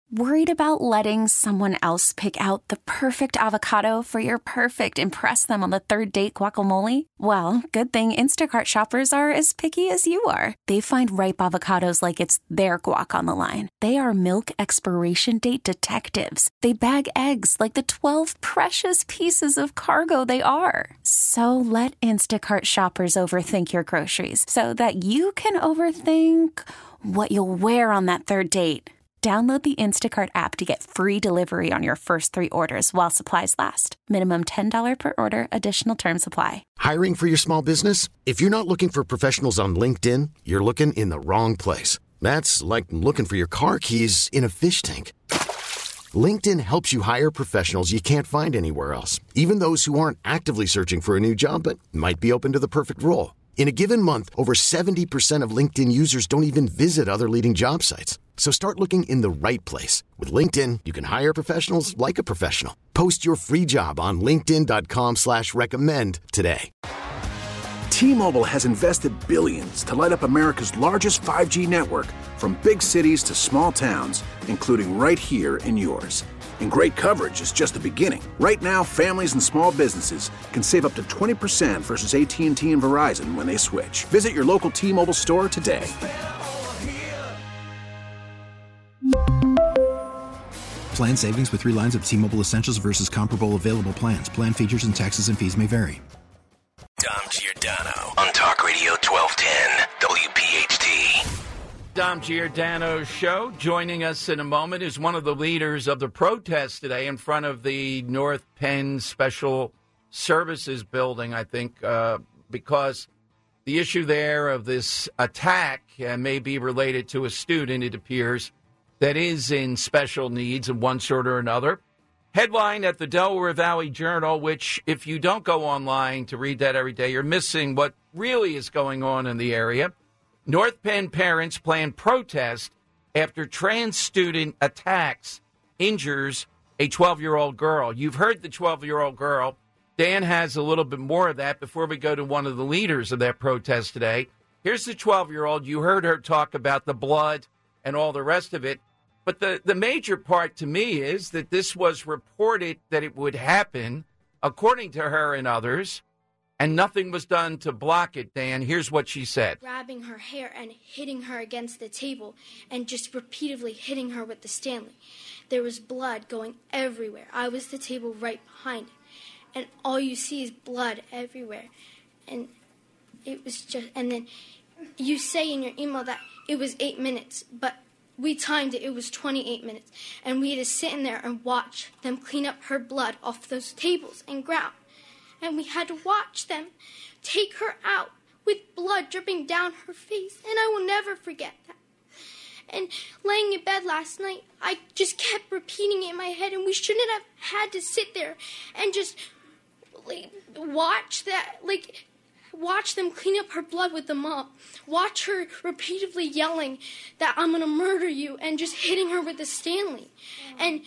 Worried about letting someone else pick out the perfect avocado for your perfect impress them on the third date guacamole? Well, good thing Instacart shoppers are as picky as you are. They find ripe avocados like it's their guac on the line. They are milk expiration date detectives. They bag eggs like the 12 precious pieces of cargo they are. So let Instacart shoppers overthink your groceries so that you can overthink what you'll wear on that third date. Download the Instacart app to get free delivery on your first 3 orders while supplies last. Minimum $10 per order. Additional terms apply. Hiring for your small business? If you're not looking for professionals on LinkedIn, you're looking in the wrong place. That's like looking for your car keys in a fish tank. LinkedIn helps you hire professionals you can't find anywhere else, even those who aren't actively searching for a new job but might be open to the perfect role. In a given month, over 70% of LinkedIn users don't even visit other leading job sites. So start looking in the right place. With LinkedIn, you can hire professionals like a professional. Post your free job on linkedin.com/recommend today. T-Mobile has invested billions to light up America's largest 5G network, from big cities to small towns, including right here in yours. And great coverage is just the beginning. Right now, families and small businesses can save up to 20% versus AT&T and Verizon when they switch. Visit your local T-Mobile store today. Plan savings with 3 lines of T-Mobile Essentials versus comparable available plans. Plan features and taxes and fees may vary. Dom Giordano on Talk Radio 1210 WPHT. Dom Giordano's show. Joining us in a moment is one of the leaders of the protest today in front of the North Penn Special Services building, I think, because the issue there of this attack may be related to a student, it appears, that is in special needs of one sort or another. Headline at the Delaware Valley Journal, which if you don't go online to read that every day, you're missing what really is going on in the area. North Penn parents plan protest after trans student attacks, injures a 12-year-old girl. You've heard the 12-year-old girl. Dan has a little bit more of that before we go to one of the leaders of that protest today. Here's the 12-year-old. You heard her talk about the blood and all the rest of it. But the major part to me is that this was reported that it would happen, according to her and others, and nothing was done to block it, Dan. Here's what she said. Grabbing her hair and hitting her against the table and just repeatedly hitting her with the Stanley. There was blood going everywhere. I was the table right behind it. And all you see is blood everywhere. And it was just, and then you say in your email that it was 8 minutes, but we timed it. It was 28 minutes. And we had to sit in there and watch them clean up her blood off those tables and ground. And we had to watch them take her out with blood dripping down her face. And I will never forget that. And laying in bed last night, I just kept repeating it in my head. And we shouldn't have had to sit there and just watch them clean up her blood with the mop. Watch her repeatedly yelling that I'm going to murder you and just hitting her with the Stanley. And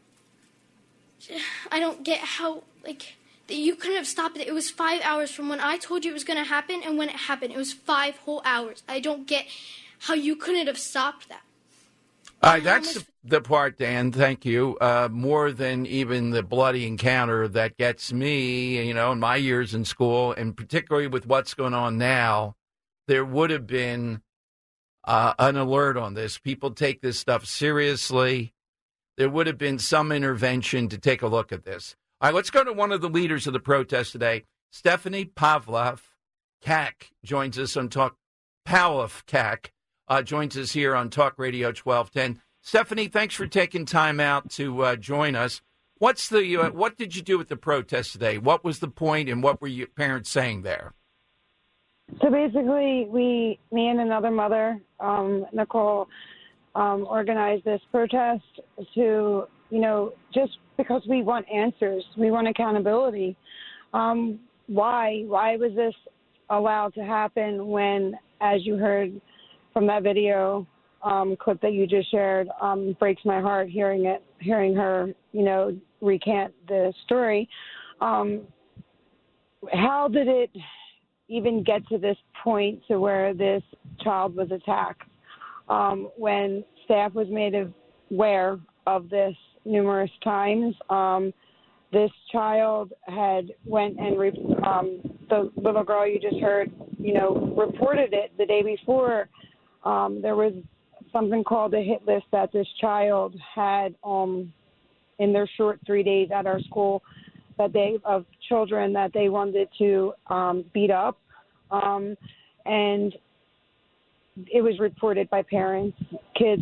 I don't get how, that you couldn't have stopped it. It was 5 hours from when I told you it was going to happen and when it happened. It was 5 whole hours. I don't get how you couldn't have stopped that. That's the part, Dan, thank you, more than even the bloody encounter that gets me, in my years in school, and particularly with what's going on now, there would have been an alert on this. People take this stuff seriously. There would have been some intervention to take a look at this. All right, let's go to one of the leaders of the protest today. Stephanie Pavlov-Kak joins us on Talk. Pavlov-Kak joins us here on Talk Radio 1210. Stephanie, thanks for taking time out to join us. What did you do at the protest today? What was the point, and what were your parents saying there? So basically, me and another mother, Nicole, organized this protest to, just because we want answers. We want accountability. Why was this allowed to happen when, as you heard from that video clip that you just shared, breaks my heart hearing her, recant the story. How did it even get to this point to where this child was attacked? When staff was made aware of this numerous times. This child had went and the little girl you just heard, reported it the day before. There was something called a hit list that this child had in their short 3 days at our school of children that they wanted to beat up. And it was reported by parents. Kids,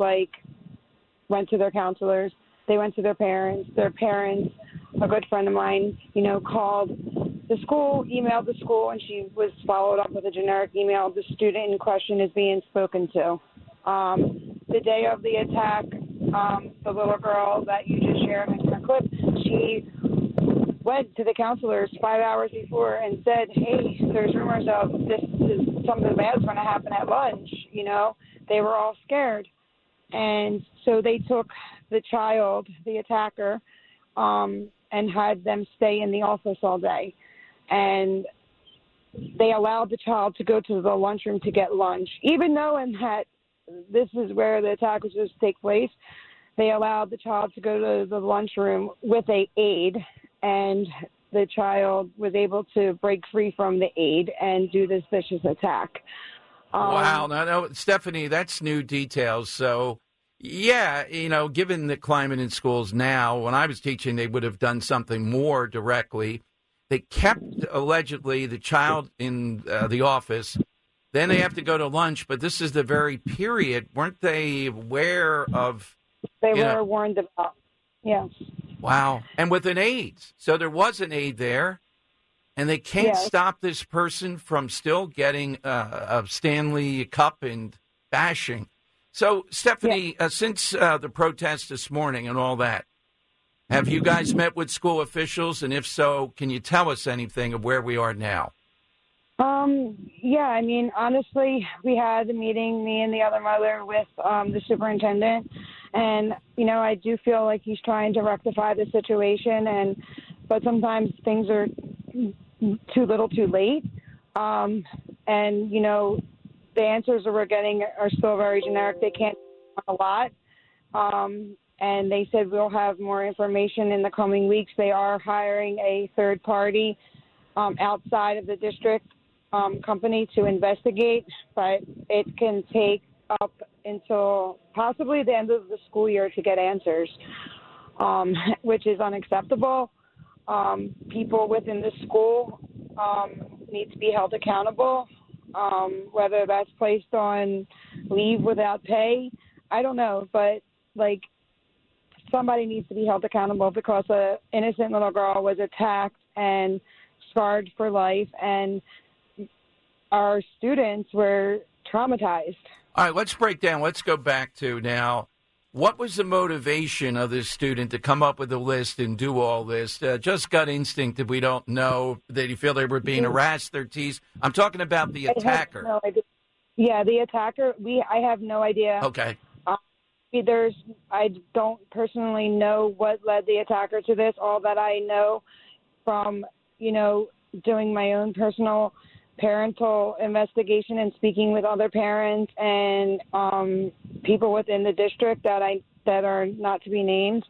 went to their counselors. They went to their parents. Their parents, a good friend of mine, called the school, emailed the school, and she was followed up with a generic email. The student in question is being spoken to. The day of the attack, the little girl that you just shared in your clip, she went to the counselors 5 hours before and said, hey, there's rumors of something bad's going to happen at lunch. They were all scared. And so they took the child, the attacker, and had them stay in the office all day. And they allowed the child to go to the lunchroom to get lunch. Even knowing that this is where the attack was supposed to take place, they allowed the child to go to the lunchroom with an aide, and the child was able to break free from the aide and do this vicious attack. Wow. No, Stephanie, that's new details. So, yeah, given the climate in schools now, when I was teaching, they would have done something more directly. They kept, allegedly, the child in the office. Then they have to go to lunch, but this is the very period. Weren't they aware of? They were warned about, yes. Wow. And with an aide. So there was an aide there, and they can't stop this person from still getting a Stanley Cup and bashing. So, Stephanie, since the protest this morning and all that, have you guys met with school officials? And if so, can you tell us anything of where we are now? Honestly, we had a meeting, me and the other mother, with the superintendent. And, I do feel like he's trying to rectify the situation. But sometimes things are too little too late. The answers that we're getting are still very generic. They can't do a lot. And they said we'll have more information in the coming weeks. They are hiring a third party outside of the district company to investigate, but it can take up until possibly the end of the school year to get answers, which is unacceptable. People within the school need to be held accountable, whether that's placed on leave without pay. I don't know, but somebody needs to be held accountable because an innocent little girl was attacked and scarred for life, and our students were traumatized. All right, let's break down. Let's go back to now. What was the motivation of this student to come up with a list and do all this? Just gut instinct if we don't know. Did you feel they were being harassed, they're teased? I'm talking about the attacker. No idea. Yeah, the attacker, I have no idea. Okay. I don't personally know what led the attacker to this. All that I know from, doing my own personal parental investigation and speaking with other parents and people within the district that are not to be named.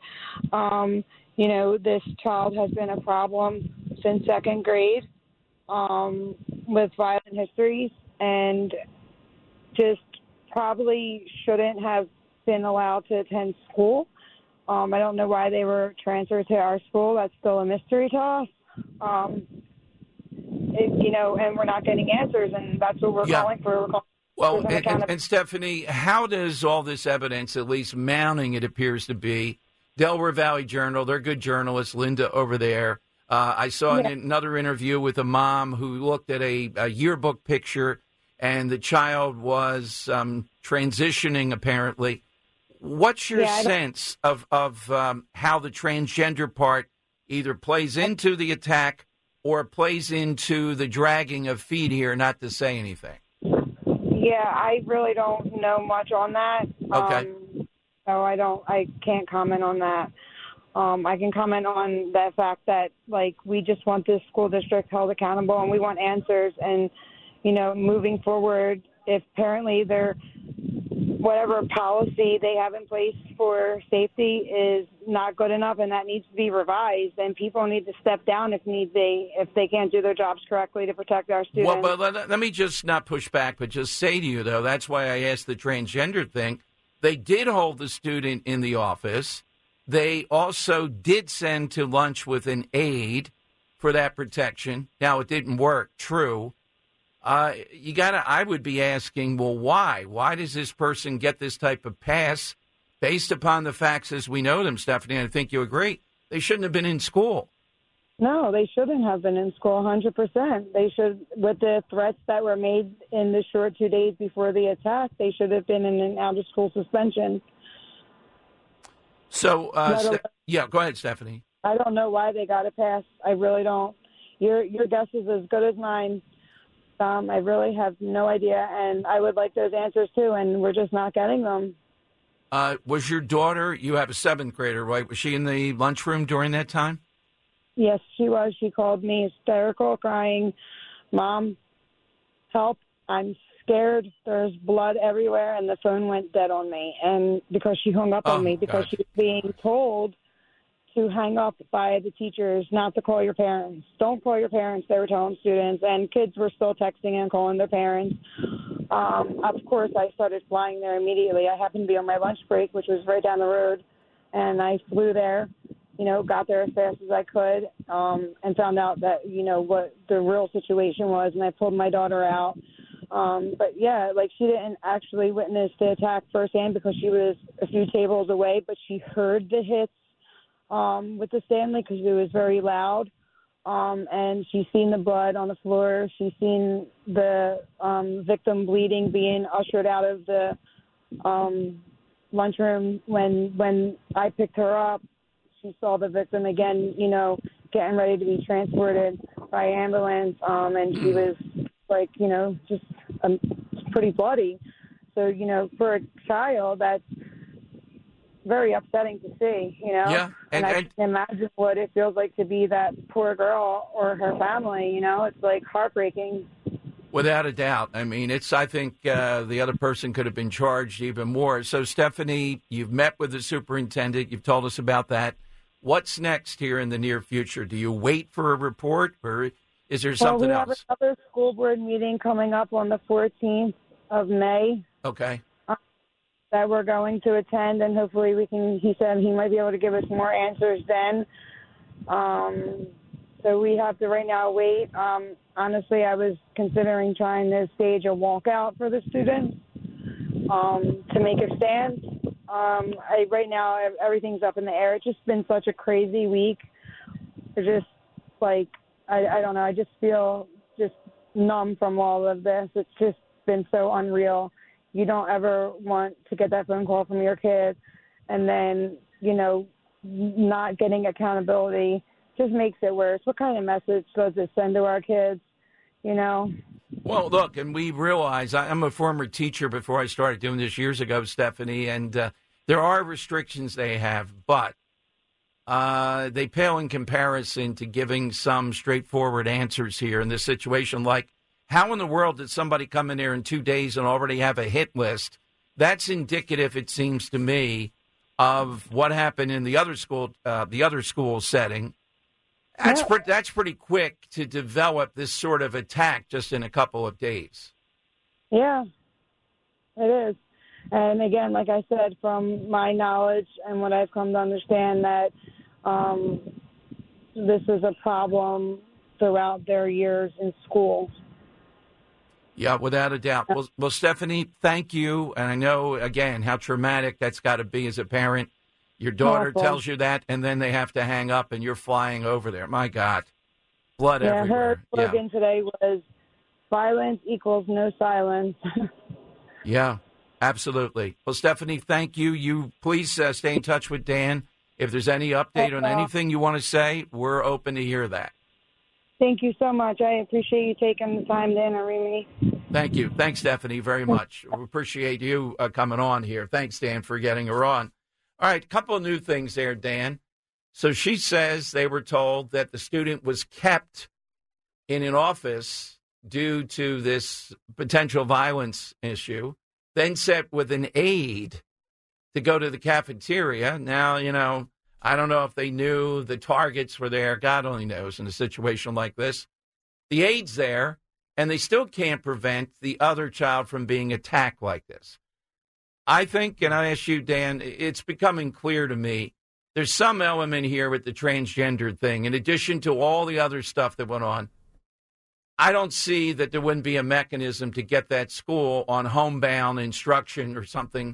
This child has been a problem since second grade with violent histories and just probably shouldn't have been allowed to attend school. I don't know why they were transferred to our school. That's still a mystery to us. And we're not getting answers, and that's what we're calling for. Well, and Stephanie, how does all this evidence, at least mounting it appears to be, Delaware Valley Journal, they're good journalists, Linda over there. I saw another interview with a mom who looked at a yearbook picture, and the child was transitioning, apparently. What's your sense of how the transgender part either plays into the attack or plays into the dragging of feet here, not to say anything? Yeah, I really don't know much on that. Okay. So I can't comment on that. I can comment on the fact that, we just want this school district held accountable and we want answers. And, moving forward, if apparently they're whatever policy they have in place for safety is not good enough, and that needs to be revised. And people need to step down if they can't do their jobs correctly to protect our students. Well, but let me just not push back, but just say to you, though, that's why I asked the transgender thing. They did hold the student in the office. They also did send to lunch with an aide for that protection. Now, it didn't work, true. I would be asking, well, why? Why does this person get this type of pass based upon the facts as we know them, Stephanie? And I think you agree. They shouldn't have been in school. No, they shouldn't have been in school 100%. They should, with the threats that were made in the short 2 days before the attack, they should have been in an out-of-school suspension. So, go ahead, Stephanie. I don't know why they got a pass. I really don't. Your guess is as good as mine. I really have no idea, and I would like those answers, too, and we're just not getting them. Was your daughter, you have a 7th grader, right? Was she in the lunchroom during that time? Yes, she was. She called me hysterical, crying, "Mom, help, I'm scared. There's blood everywhere," and the phone went dead on me. And because she hung up on me, because she was being told to hang up by the teachers, not to call your parents. Don't call your parents, they were telling students, and kids were still texting and calling their parents. Of course, I started flying there immediately. I happened to be on my lunch break, which was right down the road, and I flew there, got there as fast as I could, and found out that, what the real situation was, and I pulled my daughter out. But, yeah, she didn't actually witness the attack firsthand because she was a few tables away, but she heard the hits with the Stanley because it was very loud, and she's seen the blood on the floor. She's seen the victim bleeding, being ushered out of the lunchroom. When I picked her up, she saw the victim again, getting ready to be transported by ambulance, and she was just pretty bloody. So, for a child, that's very upsetting to see, Yeah. And I can imagine what it feels like to be that poor girl or her family, it's heartbreaking. Without a doubt. I mean, I think the other person could have been charged even more. So, Stephanie, you've met with the superintendent. You've told us about that. What's next here in the near future? Do you wait for a report, or is there something else? We have another school board meeting coming up on the 14th of May. Okay. That we're going to attend, and hopefully he said he might be able to give us more answers then. So we have to right now wait. Honestly, I was considering trying to stage a walkout for the students to make a stand. Right now, everything's up in the air. It's just been such a crazy week. It's just I don't know. I just feel just numb from all of this. It's just been so unreal. You don't ever want to get that phone call from your kid, and then, not getting accountability just makes it worse. What kind of message does it send to our kids, Well, look, and we realize I'm a former teacher before I started doing this years ago, Stephanie, and there are restrictions they have, but they pale in comparison to giving some straightforward answers here in this situation. How in the world did somebody come in there in 2 days and already have a hit list? That's indicative, it seems to me, of what happened in the other school setting. That's pretty quick to develop this sort of attack just in a couple of days. Yeah, it is. And again, like I said, from my knowledge and what I've come to understand, that this is a problem throughout their years in school. Yeah, without a doubt. Well, Stephanie, thank you. And I know, again, how traumatic that's got to be as a parent. Your daughter tells you that, and then they have to hang up, and you're flying over there. My God. Blood everywhere. Her slogan today was, "Violence equals no silence." Yeah, absolutely. Well, Stephanie, thank you. You please stay in touch with Dan. If there's any update on anything you want to say, we're open to hear that. Thank you so much. I appreciate you taking the time to interview me. Thank you. Thanks, Stephanie, very much. We appreciate you coming on here. Thanks, Dan, for getting her on. All right, a couple of new things there, Dan. So she says they were told that the student was kept in an office due to this potential violence issue. then set with an aide to go to the cafeteria. Now, I don't know if they knew the targets were there. God only knows in a situation like this. The aide's there, and they still can't prevent the other child from being attacked like this. I think, and I ask you, Dan, it's becoming clear to me, there's some element here with the transgender thing. In addition to all the other stuff that went on, I don't see that there wouldn't be a mechanism to get that school on homebound instruction or something,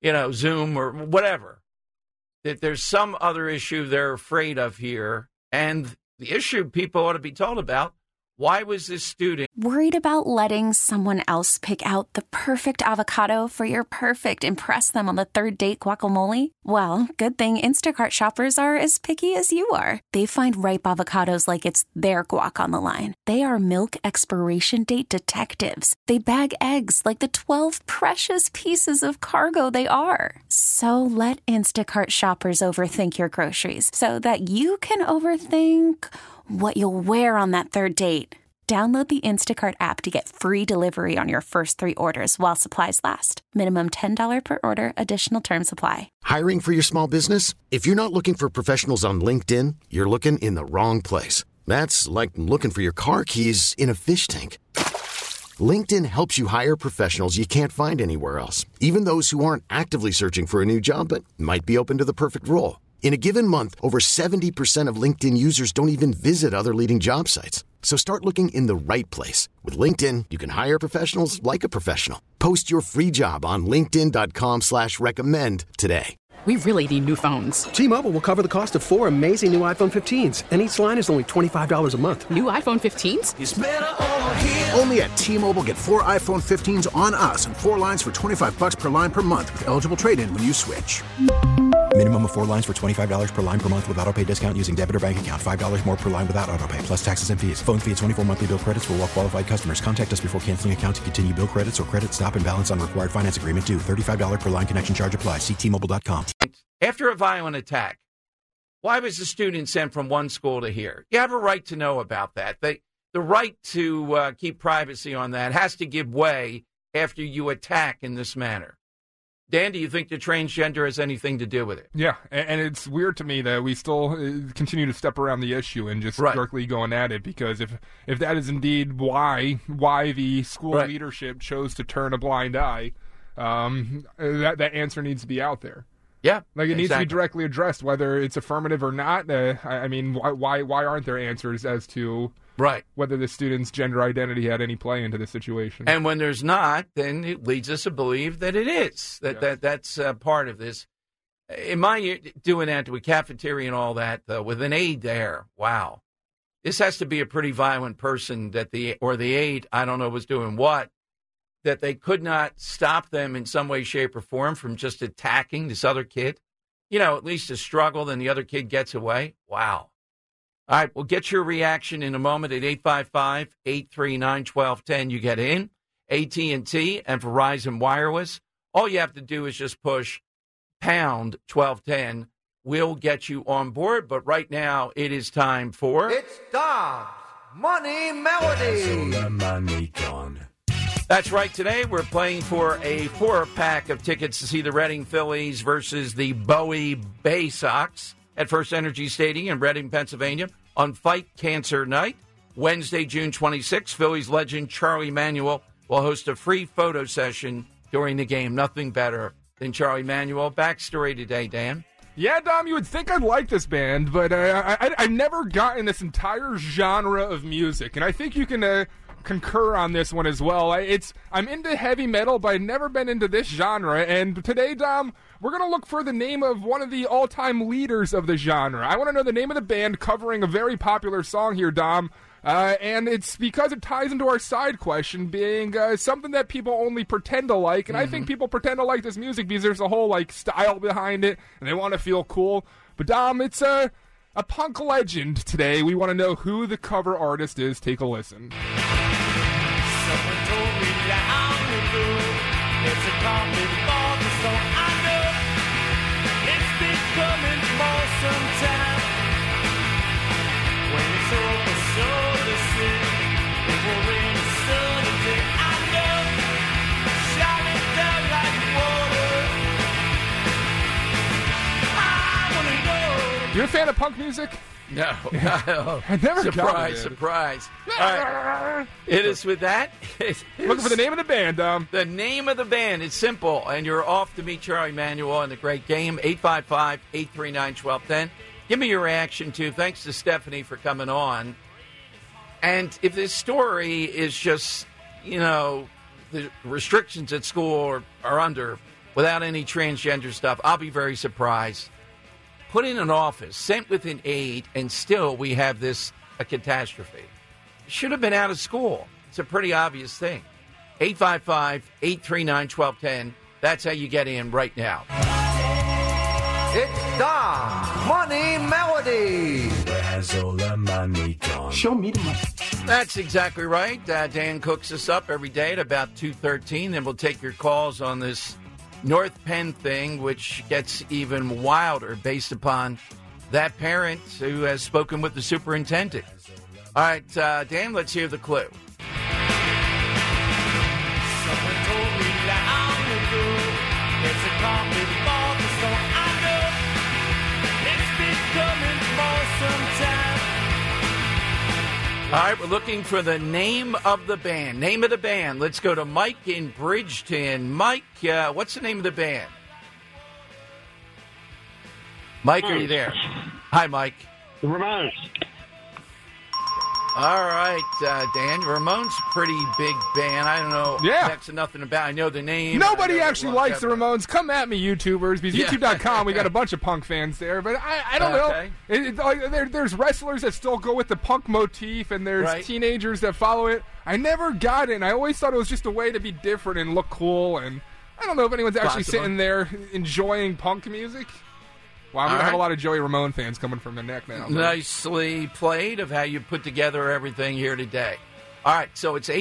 Zoom or whatever. That there's some other issue they're afraid of here. And the issue people ought to be told about, why was this student Worried about letting someone else pick out the perfect avocado for your perfect impress them on the third date guacamole? Well, good thing Instacart shoppers are as picky as you are. They find ripe avocados like it's their guac on the line. They are milk expiration date detectives. They bag eggs like the 12 precious pieces of cargo they are. So let Instacart shoppers overthink your groceries so that you can overthink what you'll wear on that third date. Download the Instacart app to get free delivery on your first 3 orders while supplies last. Minimum $10 per order. Additional terms apply. Hiring for your small business? If you're not looking for professionals on LinkedIn, you're looking in the wrong place. That's like looking for your car keys in a fish tank. LinkedIn helps you hire professionals you can't find anywhere else, even those who aren't actively searching for a new job but might be open to the perfect role. In a given month, over 70% of LinkedIn users don't even visit other leading job sites. So start looking in the right place. With LinkedIn, you can hire professionals like a professional. Post your free job on linkedin.com/recommend today. We really need new phones. T-Mobile will cover the cost of 4 amazing new iPhone 15s, and each line is only $25 a month. New iPhone 15s? It's better over here. Only at T-Mobile, get 4 iPhone 15s on us and 4 lines for $25 per line per month with eligible trade-in when you switch. Minimum of 4 lines for $25 per line per month with autopay discount using debit or bank account. $5 more per line without autopay, plus taxes and fees. Phone fee at 24 monthly bill credits for well-qualified customers. Contact us before canceling account to continue bill credits or credit stop and balance on required finance agreement due. $35 per line connection charge applies. See T-Mobile.com. After a violent attack, why was the student sent from one school to here? You have a right to know about that. The right to keep privacy on that has to give way after you attack in this manner. Dan, do you think the transgender has anything to do with it? Yeah, and it's weird to me that we still continue to step around the issue and just directly going at it, because if that is indeed why the school leadership chose to turn a blind eye, that answer needs to be out there. Yeah, like it needs to be directly addressed, whether it's affirmative or not. I mean, why aren't there answers as to whether the student's gender identity had any play into the situation? And when there's not, then it leads us to believe that it is. That's part of this. In my doing that to a cafeteria and all that, with an aide there, wow. This has to be a pretty violent person that the aide, I don't know, was doing what, that they could not stop them in some way, shape, or form from just attacking this other kid. At least a struggle, then the other kid gets away. Wow. All right, we'll get your reaction in a moment at 855-839-1210. You get in. AT&T and Verizon Wireless. All you have to do is just push pound 1210. We'll get you on board. But right now, it is time for... It's Dom's Money Melody. That's right. Today we're playing for a 4-pack of tickets to see the Reading Phillies versus the Bowie Bay Sox at First Energy Stadium in Reading, Pennsylvania on Fight Cancer Night. Wednesday, June 26th, Phillies legend Charlie Manuel will host a free photo session during the game. Nothing better than Charlie Manuel. Backstory today, Dan. Yeah, Dom, you would think I'd like this band, but I've never gotten this entire genre of music, and I think you can... concur on this one as well. I'm into heavy metal, but I've never been into this genre. And today, Dom, we're going to look for the name of one of the all-time leaders of the genre. I want to know the name of the band covering a very popular song here, Dom. And it's because it ties into our side question being something that people only pretend to like. And I think people pretend to like this music because there's a whole style behind it, and they want to feel cool. But, Dom, it's a punk legend today. We want to know who the cover artist is. Take a listen. Someone told me long ago, there's a common for the song I know. It's been coming for some time. When it's over, so to sing, it will rain a sunny day. I know. Shout it down You a fan of punk music? No. I never got it. Surprise. All right. Hit us with that. Looking for the name of the band, Dom. The name of the band is simple, and you're off to meet Charlie Manuel in the great game, 855-839-1210. Give me your reaction, too. Thanks to Stephanie for coming on. And if this story is just, the restrictions at school are under without any transgender stuff, I'll be very surprised. Put in an office, sent with an aide, and still we have a catastrophe. Should have been out of school. It's a pretty obvious thing. 855-839-1210. That's how you get in right now. It's Dom Money Melody. Where's all the money gone? Show me the money. That's exactly right. Dan cooks us up every day at about 2:13. Then we'll take your calls on this North Penn thing, which gets even wilder based upon that parent who has spoken with the superintendent. All right, Dan, let's hear the clue. Someone told me long ago, there's a common fault, so I know it's becoming more sometime. All right, we're looking for the name of the band. Name of the band. Let's go to Mike in Bridgeton. Mike, what's the name of the band? Mike, are you there? Hi, Mike. The Ramones. All right, Dan. Ramones, pretty big band. I don't know. Yeah. Next to nothing about. I know the name. Nobody actually likes the Ramones. Come at me, YouTubers, because YouTube.com, we got a bunch of punk fans there. But I don't know. There's wrestlers that still go with the punk motif, and there's teenagers that follow it. I never got it, and I always thought it was just a way to be different and look cool. And I don't know if anyone's actually sitting there enjoying punk music. Well, I'm going to have a lot of Joey Ramone fans coming from the neck now. Nicely played of how you put together everything here today. All right, so it's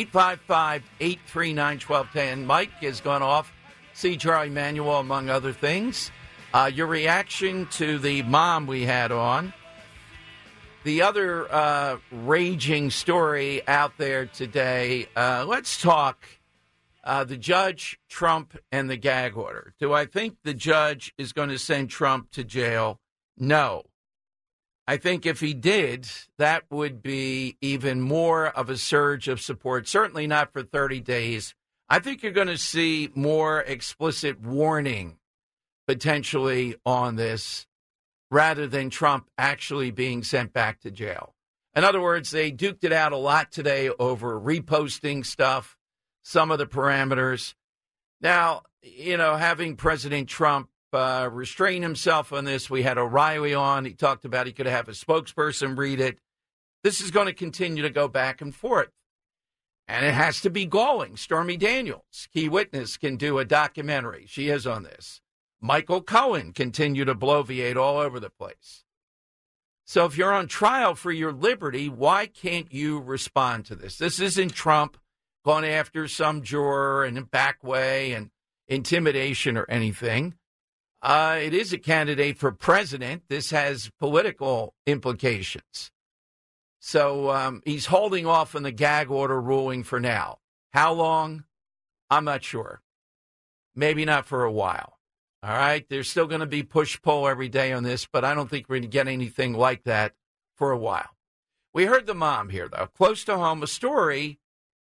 855-839-1210. Mike has gone off. See Charlie Manuel, among other things. Your reaction to the mom we had on. The other raging story out there today, let's talk the judge, Trump, and the gag order. Do I think the judge is going to send Trump to jail? No. I think if he did, that would be even more of a surge of support. Certainly not for 30 days. I think you're going to see more explicit warning potentially on this rather than Trump actually being sent back to jail. In other words, they duked it out a lot today over reposting stuff. Some of the parameters. Now, having President Trump restrain himself on this, we had O'Reilly on. He talked about he could have a spokesperson read it. This is going to continue to go back and forth. And it has to be galling. Stormy Daniels, key witness, can do a documentary. She is on this. Michael Cohen continue to bloviate all over the place. So if you're on trial for your liberty, why can't you respond to this? This isn't Trump going after some juror in a back way and intimidation or anything. It is a candidate for president. This has political implications. So he's holding off on the gag order ruling for now. How long? I'm not sure. Maybe not for a while. All right? There's still going to be push-pull every day on this, but I don't think we're going to get anything like that for a while. We heard the mom here, though, close to home, a story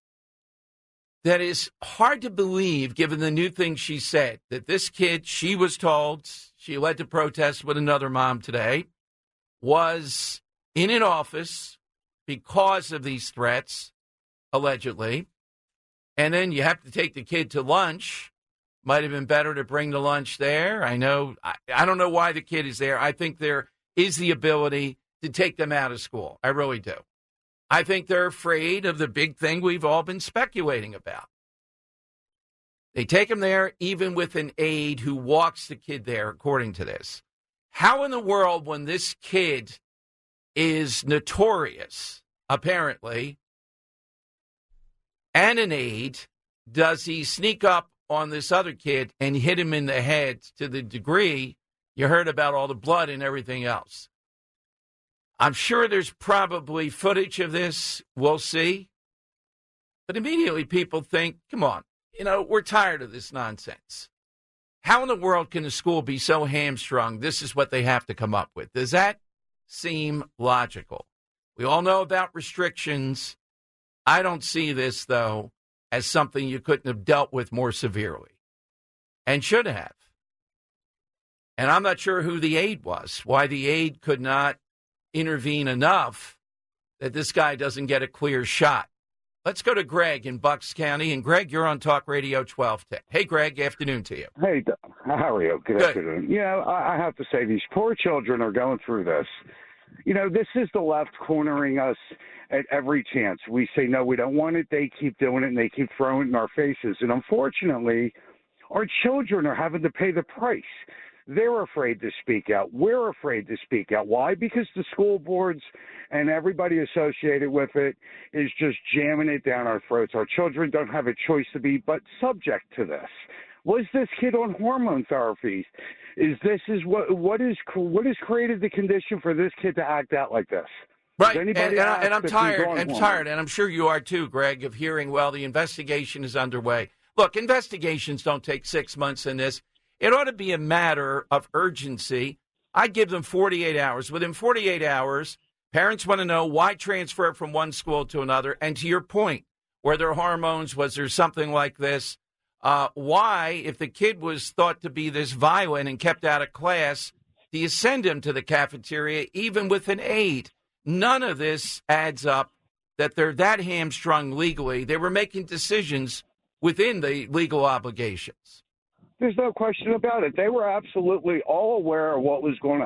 that is hard to believe, given the new thing she said, that this kid, she was told, she led to protest with another mom today, was in an office because of these threats, allegedly. And then you have to take the kid to lunch. Might have been better to bring the lunch there. I know. I don't know why the kid is there. I think there is the ability to take them out of school. I really do. I think they're afraid of the big thing we've all been speculating about. They take him there even with an aide who walks the kid there, according to this. How in the world, when this kid is notorious, apparently, and an aide, does he sneak up on this other kid and hit him in the head to the degree you heard about all the blood and everything else? I'm sure there's probably footage of this. We'll see. But immediately people think, come on, we're tired of this nonsense. How in the world can a school be so hamstrung? This is what they have to come up with. Does that seem logical? We all know about restrictions. I don't see this, though, as something you couldn't have dealt with more severely and should have. And I'm not sure who the aide was, why the aide could not intervene enough that this guy doesn't get a clear shot. Let's go to Greg in Bucks County. And, Greg, you're on Talk Radio 1210. Hey, Greg, afternoon to you. Hey, how are you? Good afternoon. I have to say, these poor children are going through this. This is the left cornering us at every chance. We say, no, we don't want it. They keep doing it, and they keep throwing it in our faces. And unfortunately, our children are having to pay the price. They're afraid to speak out. We're afraid to speak out. Why? Because the school boards and everybody associated with it is just jamming it down our throats. Our children don't have a choice to be but subject to this. Was this kid on hormone therapy? What has created the condition for this kid to act out like this? Right, and I'm tired, and I'm sure you are too, Greg, of hearing, well, the investigation is underway. Look, investigations don't take 6 months in this. It ought to be a matter of urgency. I'd give them 48 hours. Within 48 hours, parents want to know why transfer from one school to another. And to your point, were there hormones? Was there something like this? Why, if the kid was thought to be this violent and kept out of class, do you send him to the cafeteria even with an aide? None of this adds up that they're that hamstrung legally. They were making decisions within the legal obligations. There's no question about it. They were absolutely all aware of what was going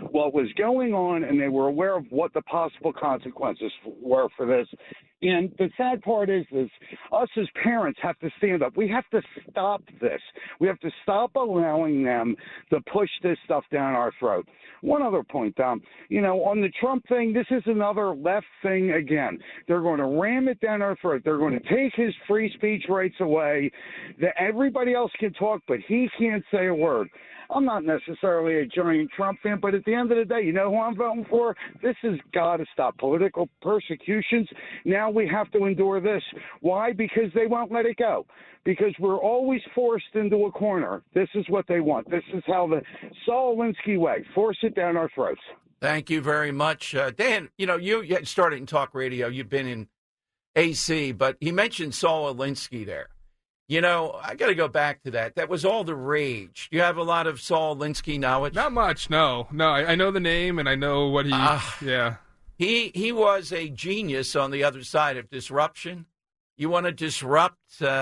on, and they were aware of what the possible consequences were for this. And the sad part is us as parents have to stand up. We have to stop this. We have to stop allowing them to push this stuff down our throat. One other point, Tom, on the Trump thing, this is another left thing again. They're going to ram it down our throat. They're going to take his free speech rights away. That everybody else can talk, but he can't say a word. I'm not necessarily a giant Trump fan, but at the end of the day, you know who I'm voting for? This has got to stop. Political persecutions. Now we have to endure this. Why? Because they won't let it go. Because we're always forced into a corner. This is what they want. This is how the Saul Alinsky way. Force it down our throats. Thank you very much. Dan, you started in talk radio. You've been in AC, but he mentioned Saul Alinsky there. I got to go back to that. That was all the rage. Do you have a lot of Saul Alinsky knowledge? Not much, no. I know the name and I know what he, yeah. He was a genius on the other side of disruption. You want to disrupt,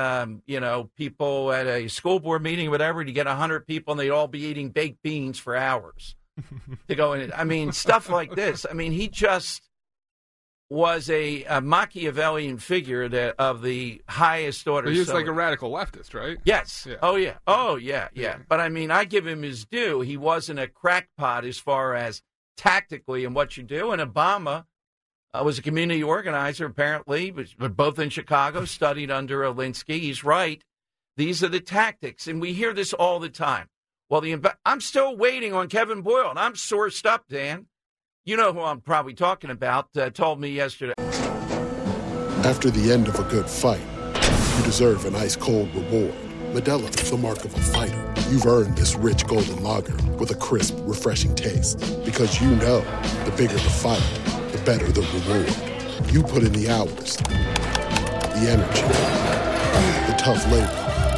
people at a school board meeting or whatever, to get 100 people and they'd all be eating baked beans for hours to go in. I mean, stuff like this. I mean, he just was a Machiavellian figure of the highest order. He was like a radical leftist, right? Yes. Yeah. Oh, yeah. Yeah. But, I give him his due. He wasn't a crackpot as far as tactically and what you do. And Obama was a community organizer, apparently, both in Chicago, studied under Alinsky. He's right. These are the tactics. And we hear this all the time. Well, I'm still waiting on Kevin Boyle, and I'm sourced up, Dan. You know who I'm probably talking about, told me yesterday. After the end of a good fight, you deserve an ice-cold reward. Modelo is the mark of a fighter. You've earned this rich golden lager with a crisp, refreshing taste. Because you know, the bigger the fight, the better the reward. You put in the hours, the energy, the tough labor.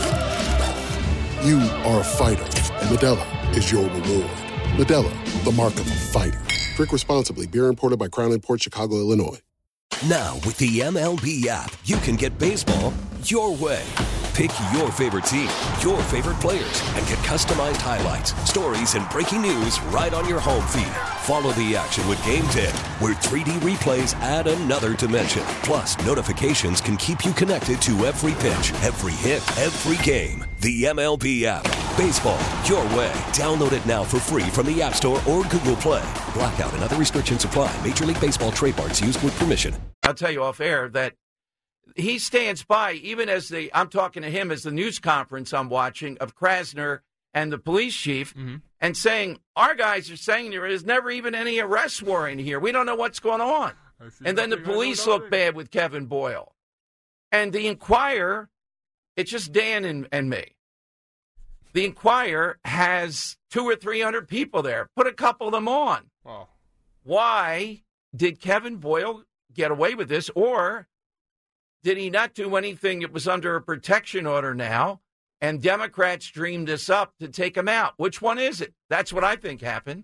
You are a fighter, and Modelo is your reward. Modelo, the mark of a fighter. Drink responsibly. Beer imported by Crown Imports, Chicago, Illinois. Now, with the MLB app, you can get baseball your way. Pick your favorite team, your favorite players, and get customized highlights, stories, and breaking news right on your home feed. Follow the action with Game 10, where 3D replays add another dimension. Plus, notifications can keep you connected to every pitch, every hit, every game. The MLB app. Baseball your way. Download it now for free from the App Store or Google Play. Blackout and other restrictions apply. Major League Baseball trademarks used with permission. I'll tell you off air that he stands by, even as I'm talking to him as the news conference I'm watching of Krasner and the police chief, and saying, our guys are saying there is never even any arrest warrant here. We don't know what's going on. And then the police look bad with Kevin Boyle. And the Inquirer, it's just Dan and me. The Inquirer has 200 or 300 people there. Put a couple of them on. Wow. Why did Kevin Boyle get away with this, or did he not do anything that was under a protection order now, and Democrats dreamed this up to take him out? Which one is it? That's what I think happened.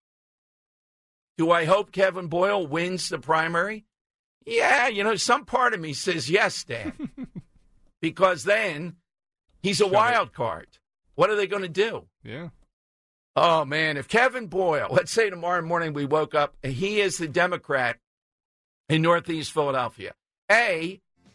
Do I hope Kevin Boyle wins the primary? Yeah, some part of me says yes, Dan, because then he's a wild card. What are they going to do? Yeah. Oh, man, if Kevin Boyle, let's say tomorrow morning we woke up and he is the Democrat in Northeast Philadelphia. Dan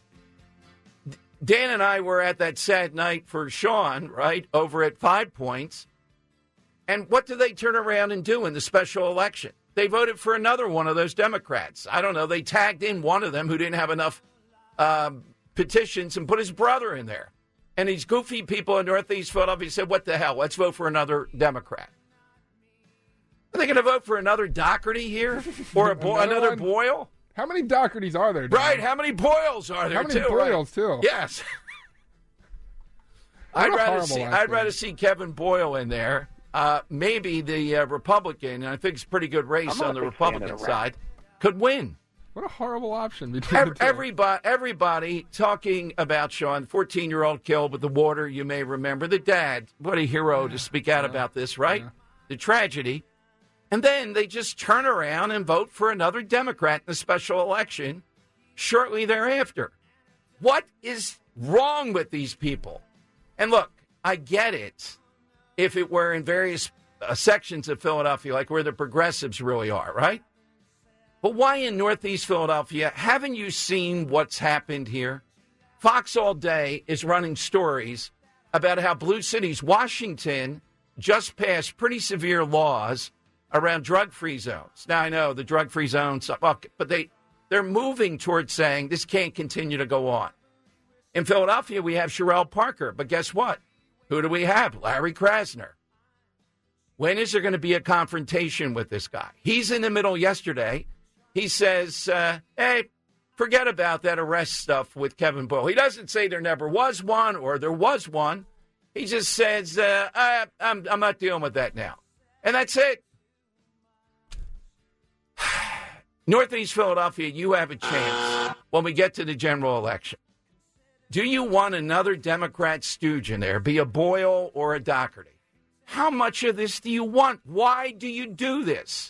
and I were at that sad night for Sean, right, over at 5 Points. And what do they turn around and do in the special election? They voted for another one of those Democrats. I don't know. They tagged in one of them who didn't have enough petitions and put his brother in there. And these goofy people in Northeast Philadelphia said, what the hell? Let's vote for another Democrat. Are they going to vote for another Doherty here? Or another Boyle? How many Dohertys are there, Dan? Right. How many Boyles are there, How many Boyles, too? Yes. I'd rather see Kevin Boyle in there. Maybe the Republican, and I think it's a pretty good race on the Republican side, could win. What a horrible option between the two. Everybody talking about Sean, 14-year-old killed with the water, you may remember. The dad, what a hero to speak out about this, right? Yeah. The tragedy. And then they just turn around and vote for another Democrat in the special election shortly thereafter. What is wrong with these people? And look, I get it if it were in various sections of Philadelphia, like where the progressives really are, right? But why in Northeast Philadelphia? Haven't you seen what's happened here? Fox All Day is running stories about how blue cities, Washington, just passed pretty severe laws around drug-free zones. Now, I know the drug-free zones, but they're moving towards saying this can't continue to go on. In Philadelphia, we have Sherelle Parker, but guess what? Who do we have? Larry Krasner. When is there going to be a confrontation with this guy? He's in the middle yesterday. He says, hey, forget about that arrest stuff with Kevin Boyle. He doesn't say there never was one or there was one. He just says, I'm not dealing with that now. And that's it. Northeast Philadelphia, you have a chance when we get to the general election. Do you want another Democrat stooge in there, be a Boyle or a Doherty? How much of this do you want? Why do you do this?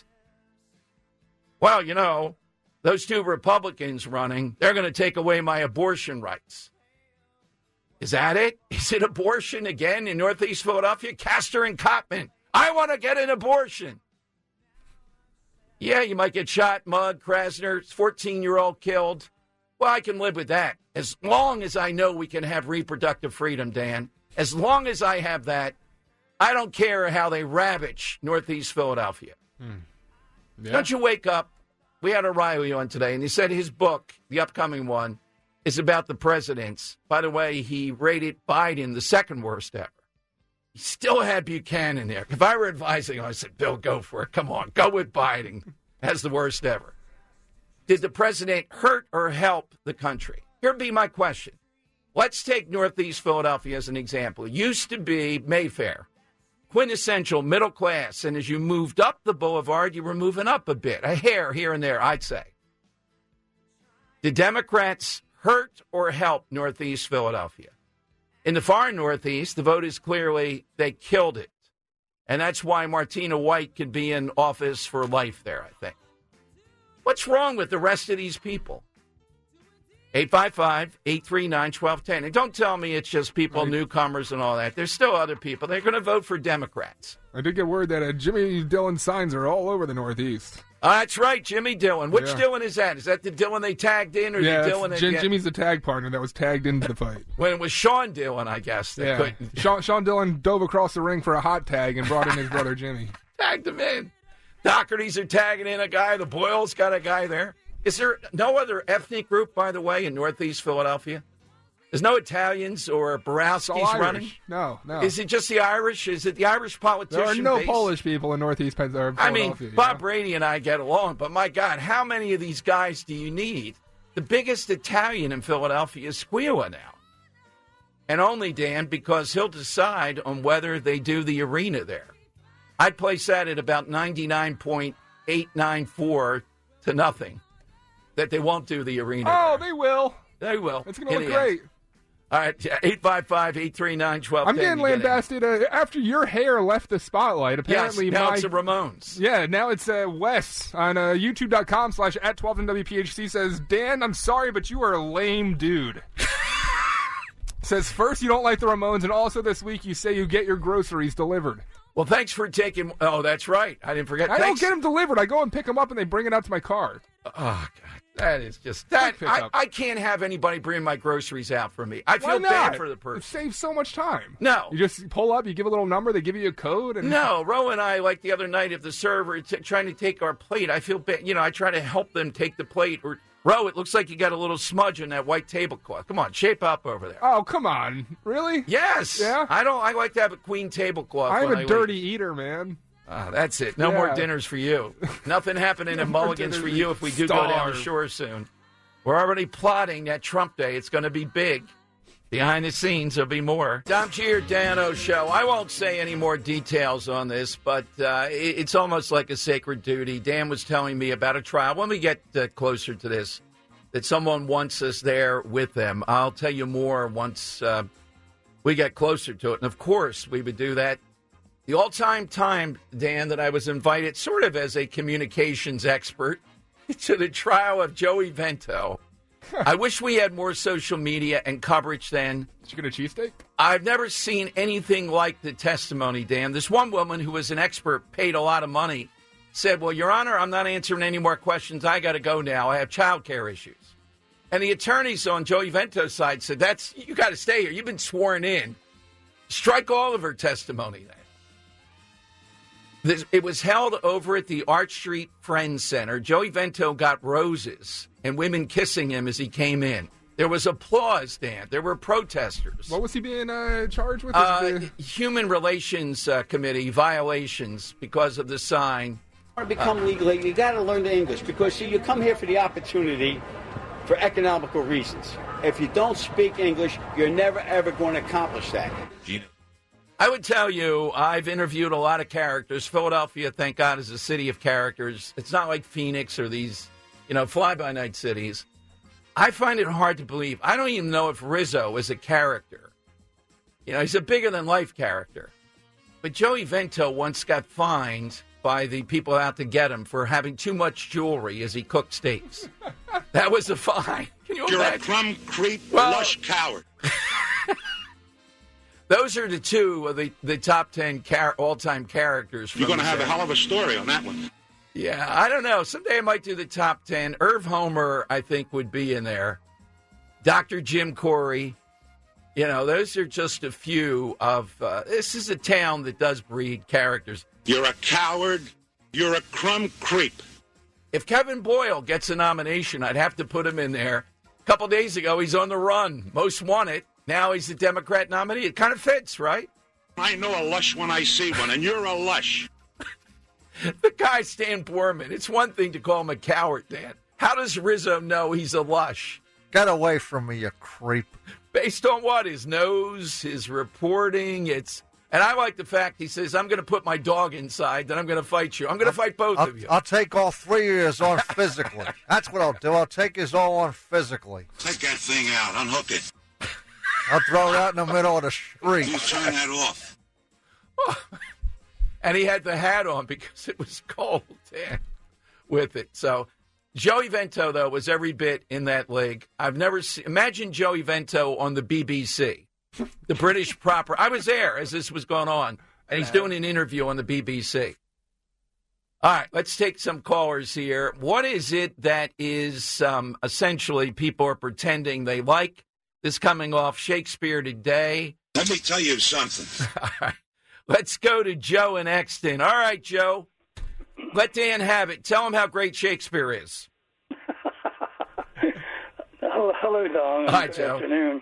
Well, those two Republicans running, they're going to take away my abortion rights. Is that it? Is it abortion again in Northeast Philadelphia? Castor and Cotman, I want to get an abortion. Yeah, you might get shot, mugged, Krasner, 14-year-old killed. Well, I can live with that. As long as I know we can have reproductive freedom, Dan. As long as I have that, I don't care how they ravage Northeast Philadelphia. Yeah. Don't you wake up? We had O'Reilly on today, and he said his book, the upcoming one, is about the presidents. By the way, he rated Biden the second worst ever. He still had Buchanan there. If I were advising him, I said, Bill, go for it. Come on, go with Biden as the worst ever. Did the president hurt or help the country? Here'd be my question. Let's take Northeast Philadelphia as an example. It used to be Mayfair, quintessential middle class, and as you moved up the boulevard, you were moving up a bit, a hair here and there, I'd say. Did Democrats hurt or help Northeast Philadelphia? In the far Northeast, the vote is clearly they killed it. And that's why Martina White could be in office for life there, I think. What's wrong with the rest of these people? 855-839-1210. And don't tell me it's just people, newcomers and all that. There's still other people. They're going to vote for Democrats. I did get word that Jimmy Dillon signs are all over the Northeast. That's right, Jimmy Dillon. Which Dillon is that? Is that the Dillon they tagged in or the Dillon that Jimmy's the tag partner that was tagged into the fight. When it was Sean Dillon, I guess. Sean Dillon dove across the ring for a hot tag and brought in his brother Jimmy. Tagged him in. Doherty's are tagging in a guy. The Boyle's got a guy there. Is there no other ethnic group, by the way, in Northeast Philadelphia? There's no Italians or Borowskis running? No. Is it just the Irish? Is it the Irish politician There are no Polish people in Northeast Philadelphia. I mean, Bob Brady and I get along, but my God, how many of these guys do you need? The biggest Italian in Philadelphia is Squilla now. and only, Dan, because he'll decide on whether they do the arena there. I'd place that at about 99.894 to nothing that they won't do the arena. Oh, there. they will. They will. It's going to look great. All right, 855-839-1210. I'm getting lambasted after your hair left the spotlight. Apparently, yes, now it's the Ramones. Yeah, now it's Wes on YouTube.com/@12NWPHC says, Dan, I'm sorry, but you are a lame dude. Says, first you don't like the Ramones, and also this week you say you get your groceries delivered. Well, thanks for taking... Oh, that's right. I didn't forget. I don't get them delivered. I go and pick them up, and they bring it out to my car. Oh, God. That is just... I can't have anybody bring my groceries out for me. I feel bad for the person. It saves so much time. No. You just pull up, you give a little number, they give you a code. And... No. Ro and I, like the other night, if the server trying to take our plate, I feel bad. I try to help them take the plate. Or Ro, it looks like you got a little smudge in that white tablecloth. Come on, shape up over there. Oh, come on. Really? Yes. Yeah? I like to have a clean tablecloth. I'm a dirty eater, man. That's it. No more dinners for you. Nothing happening in Mulligan's for you if we do go down the shore soon. We're already plotting that Trump Day. It's going to be big. Behind the scenes, there'll be more. Dom Giordano Show. I won't say any more details on this, but it's almost like a sacred duty. Dan was telling me about a trial. When we get closer to this, that someone wants us there with them. I'll tell you more once we get closer to it. And, of course, we would do that. The all-time time, Dan, that I was invited sort of as a communications expert to the trial of Joey Vento. I wish we had more social media and coverage then. Did you get a cheesesteak? I've never seen anything like the testimony, Dan. This one woman who was an expert, paid a lot of money, said, well, Your Honor, I'm not answering any more questions. I got to go now. I have child care issues. And the attorneys on Joey Vento's side said, you got to stay here. You've been sworn in. Strike all of her testimony then. It was held over at the Arch Street Friends Center. Joey Vento got roses and women kissing him as he came in. There was applause, Dan. There were protesters. What was he being charged with? Human Relations Committee violations because of the sign. To become legal, you got to learn the English because, see, you come here for the opportunity for economical reasons. If you don't speak English, you're never, ever going to accomplish that. I would tell you, I've interviewed a lot of characters. Philadelphia, thank God, is a city of characters. It's not like Phoenix or these, fly-by-night cities. I find it hard to believe. I don't even know if Rizzo is a character. He's a bigger-than-life character. But Joey Vento once got fined by the people out to get him for having too much jewelry as he cooked steaks. That was a fine. Can you imagine? You're a crumb creep, lush coward. Those are the two of the top 10 all-time characters. You're going to have a hell of a story on that one. Yeah, I don't know. Someday I might do the top 10. Irv Homer, I think, would be in there. Dr. Jim Corey. Those are just a few of... this is a town that does breed characters. You're a coward. You're a crumb creep. If Kevin Boyle gets a nomination, I'd have to put him in there. A couple days ago, he's on the run. Most wanted. Now he's the Democrat nominee. It kind of fits, right? I know a lush when I see one, and you're a lush. The guy, Stan Borman, it's one thing to call him a coward, Dan. How does Rizzo know he's a lush? Get away from me, you creep. Based on what? His nose, his reporting, And I like the fact he says, I'm going to put my dog inside, then I'm going to fight you. I'm going to fight both of you. I'll take all three of you on physically. That's what I'll do. I'll take you all on physically. Take that thing out. Unhook it. I'll throw it out in the middle of the street. You turn that off. And he had the hat on because it was cold, Dan, with it. So Joey Vento, though, was every bit in that league. I've never seen... Imagine Joey Vento on the BBC, the British proper... I was there as this was going on, and he's doing an interview on the BBC. All right, let's take some callers here. What is it that is essentially people are pretending they like? This coming off Shakespeare Today. Let me tell you something. All right. Let's go to Joe in Exton. All right, Joe. Let Dan have it. Tell him how great Shakespeare is. Hello, Don. Hi, Good Joe. afternoon.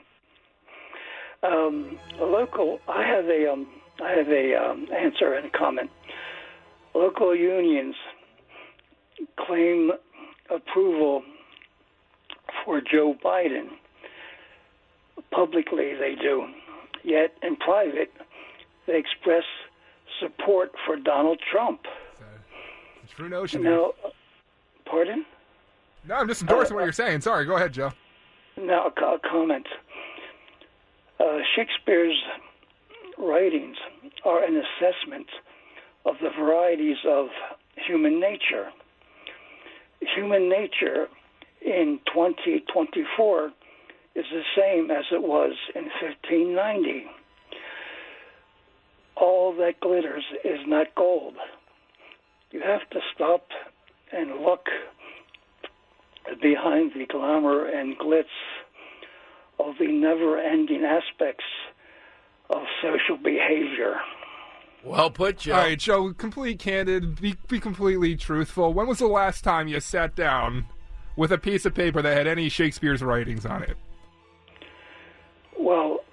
I have a answer and a comment. Local unions claim approval for Joe Biden. Publicly, they do. Yet, in private, they express support for Donald Trump. It's a true notion. Now, pardon? No, I'm just endorsing what you're saying. Sorry, go ahead, Joe. Now, a comment. Shakespeare's writings are an assessment of the varieties of human nature. Human nature in 2024 is the same as it was in 1590. All that glitters is not gold. You have to stop and look behind the glamour and glitz of the never-ending aspects of social behavior. Well put, Joe. All right, Joe, complete candid, be completely truthful. When was the last time you sat down with a piece of paper that had any Shakespeare's writings on it? Well,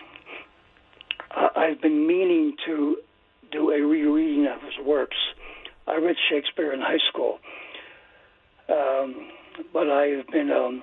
I've been meaning to do a rereading of his works. I read Shakespeare in high school, but I've been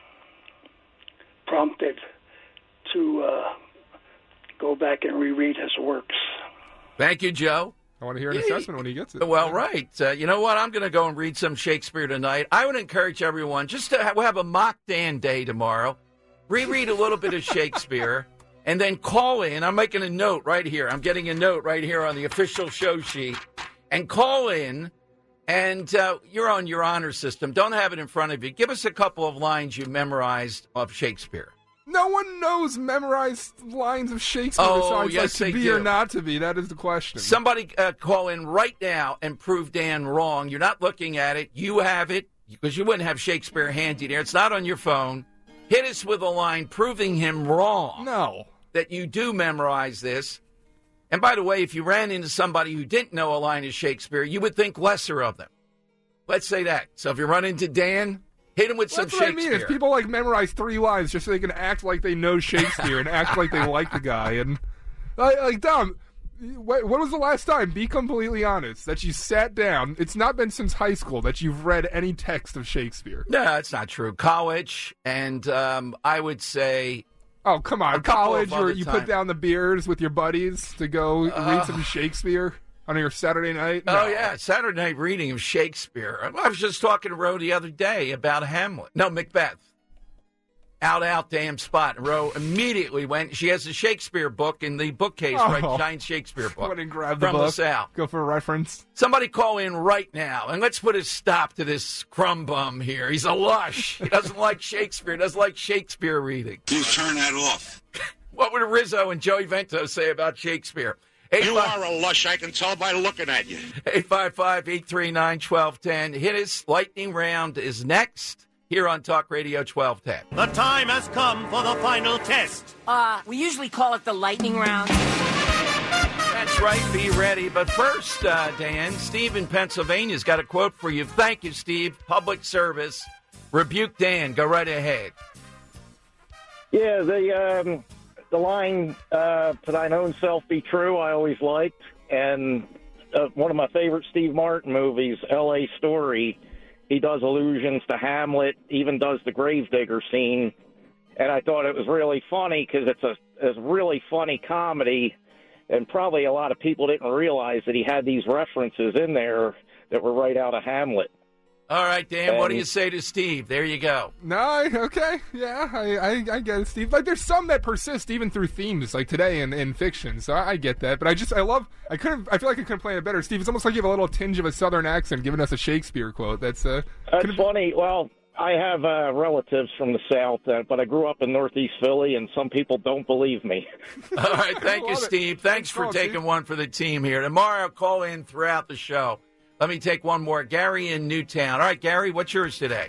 prompted to go back and reread his works. Thank you, Joe. I want to hear an assessment when he gets it. Well, right. You know what? I'm going to go and read some Shakespeare tonight. I would encourage everyone just to have a mock Dan day tomorrow. Reread a little bit of Shakespeare, and then call in. I'm making a note right here. I'm getting a note right here on the official show sheet. And call in, and you're on your honor system. Don't have it in front of you. Give us a couple of lines you memorized of Shakespeare. No one knows memorized lines of Shakespeare besides yes, to be or not to be. That is the question. Somebody call in right now and prove Dan wrong. You're not looking at it. You have it, because you wouldn't have Shakespeare handy there. It's not on your phone. Hit us with a line proving him wrong. No. That you do memorize this. And by the way, if you ran into somebody who didn't know a line of Shakespeare, you would think lesser of them. Let's say that. So if you run into Dan, hit him with some Shakespeare. That's what I mean. Is people memorize 3 lines just so they can act like they know Shakespeare and act like they like the guy. And Dom, when was the last time, be completely honest, that you sat down, it's not been since high school, that you've read any text of Shakespeare? No, that's not true. College, and I would say... Oh, come on. College, where you put down the beers with your buddies to go read some Shakespeare on your Saturday night? No. Oh, yeah, Saturday night reading of Shakespeare. I was just talking to Ro the other day about Hamlet. No, Macbeth. Out, damn spot. And Ro immediately went. She has a Shakespeare book in the bookcase, right? Giant Shakespeare book. Went and grabbed the book. From LaSalle. Go for a reference. Somebody call in right now, and let's put a stop to this crumb bum here. He's a lush. He doesn't like Shakespeare. He doesn't like Shakespeare reading. Please turn that off. What would Rizzo and Joey Vento say about Shakespeare? You are a lush, I can tell by looking at you. 855-839-1210. Hit us. Lightning round is next here on Talk Radio 1210. The time has come for the final test. We usually call it the lightning round. That's right. Be ready. But first, Dan, Steve in Pennsylvania's got a quote for you. Thank you, Steve. Public service. Rebuke Dan. Go right ahead. Yeah, the line, to thine own self be true, I always liked. And one of my favorite Steve Martin movies, L.A. Story, he does allusions to Hamlet, even does the gravedigger scene. And I thought it was really funny because it's a really funny comedy. And probably a lot of people didn't realize that he had these references in there that were right out of Hamlet. All right, Dan, what do you say to Steve? There you go. No, okay. Yeah, I get it, Steve. There's some that persist even through themes like today in fiction, so I get that. But I feel like I couldn't play it better. Steve, it's almost like you have a little tinge of a Southern accent giving us a Shakespeare quote. That's funny. Well, I have relatives from the South, but I grew up in Northeast Philly, and some people don't believe me. All right, thank you, Steve. Thanks for taking one for the team here. Tomorrow, call in throughout the show. Let me take one more. Gary in Newtown. All right, Gary, what's yours today?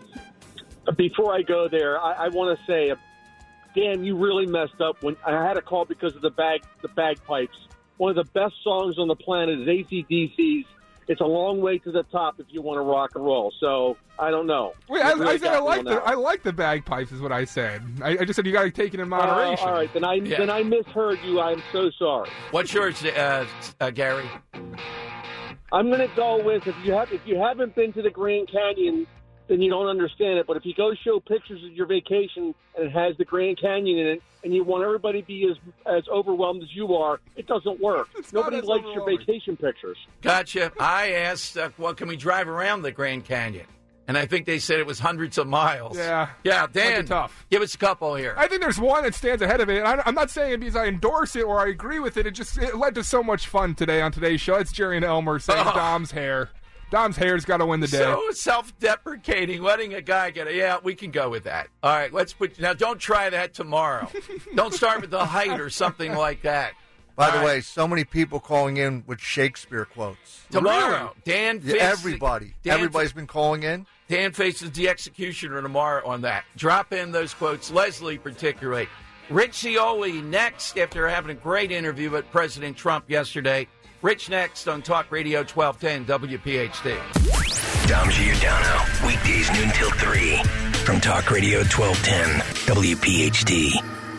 Before I go there, I want to say, Dan, you really messed up when I had a call because of the bagpipes. One of the best songs on the planet is AC/DC's "It's a Long Way to the Top" if you want to rock and roll. So I don't know. Wait, I said I like the bagpipes is what I said. I just said you got to take it in moderation. All right, then I misheard you. I'm so sorry. What's yours, Gary? I'm going to go with if you haven't been to the Grand Canyon then you don't understand it. But if you go show pictures of your vacation and it has the Grand Canyon in it, and you want everybody to be as overwhelmed as you are, it doesn't work. Nobody likes your vacation pictures. Gotcha. I asked, well, can we drive around the Grand Canyon? And I think they said it was hundreds of miles. Yeah. Yeah, Dan, tough. Give us a couple here. I think there's one that stands ahead of it. I'm not saying it because I endorse it or I agree with it. It led to so much fun today on today's show. It's Jerry and Elmer saying Dom's hair. Dom's hair's got to win the day. So self-deprecating, letting a guy get it. Yeah, we can go with that. All right, now don't try that tomorrow. Don't start with the height or something like that. By the way, so many people calling in with Shakespeare quotes. Tomorrow, Dan faces... Everybody's been calling in. Dan faces the executioner tomorrow on that. Drop in those quotes, Leslie particularly. Rich Cioli next after having a great interview with President Trump yesterday. Rich next on Talk Radio 1210 WPHT. Dom Giordano, weekdays noon till 3 from Talk Radio 1210 WPHT.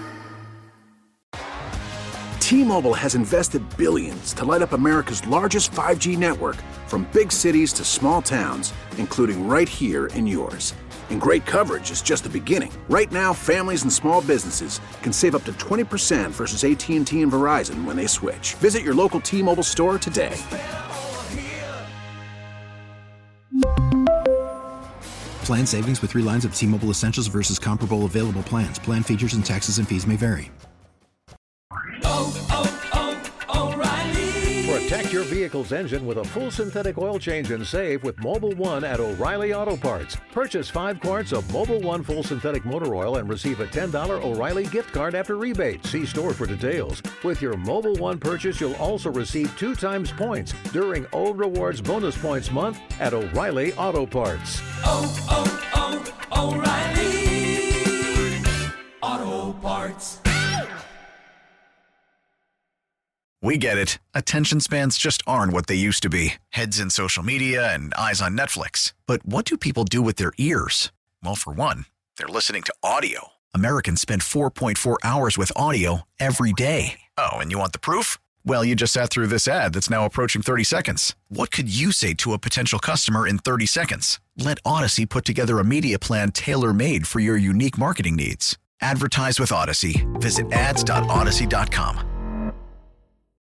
T-Mobile has invested billions to light up America's largest 5G network, from big cities to small towns, including right here in yours. And great coverage is just the beginning. Right now, families and small businesses can save up to 20% versus AT&T and Verizon when they switch. Visit your local T-Mobile store today. Plan savings with 3 lines of T-Mobile Essentials versus comparable available plans. Plan features and taxes and fees may vary. Protect your vehicle's engine with a full synthetic oil change and save with Mobil 1 at O'Reilly Auto Parts. Purchase 5 quarts of Mobil 1 full synthetic motor oil and receive a $10 O'Reilly gift card after rebate. See store for details. With your Mobil 1 purchase, you'll also receive 2 times points during O Rewards Bonus Points Month at O'Reilly Auto Parts. O'Reilly Auto Parts. We get it. Attention spans just aren't what they used to be. Heads in social media and eyes on Netflix. But what do people do with their ears? Well, for one, they're listening to audio. Americans spend 4.4 hours with audio every day. Oh, and you want the proof? Well, you just sat through this ad that's now approaching 30 seconds. What could you say to a potential customer in 30 seconds? Let Odyssey put together a media plan tailor-made for your unique marketing needs. Advertise with Odyssey. Visit ads.odyssey.com.